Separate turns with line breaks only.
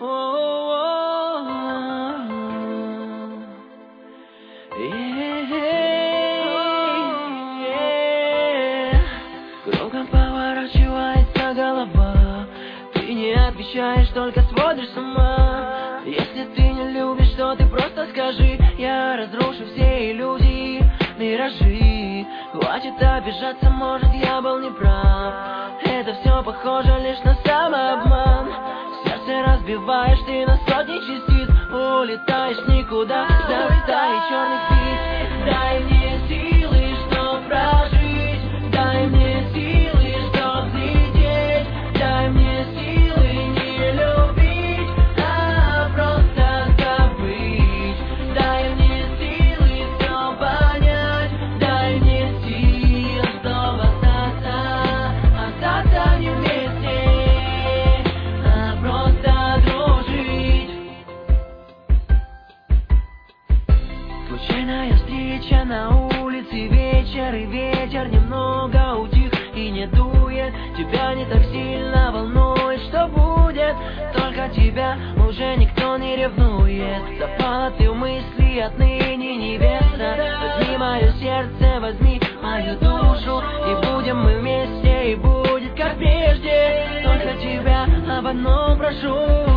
Кругом поворачивается голова, ты не отвечаешь, только сводишь с ума. Если ты не любишь, то ты просто скажи. Я разрушу все иллюзии, миражи. Хватит обижаться, может я был неправ. Это все похоже лишь на самообман. Сердце разбиваешь ты на сотни частиц, улетаешь никуда за стаей черных птиц. Дай мне силы, чтоб прожить, дай мне силы, чтоб взлететь, дай мне силы не любить, а просто забыть. Дай мне силы все понять, дай мне силы, чтобы остаться не вместе, а просто дружить. Случайная встреча на улице, вечер, и ветер немного утих и не дует. Тебя не так сильно волнует, что будет, только тебя уже никто не ревнует. Запала ты в мысли, отныне невеста. Возьми мое сердце, возьми мою душу, и будем мы вместе, и будет как прежде. Только тебя об одном прошу.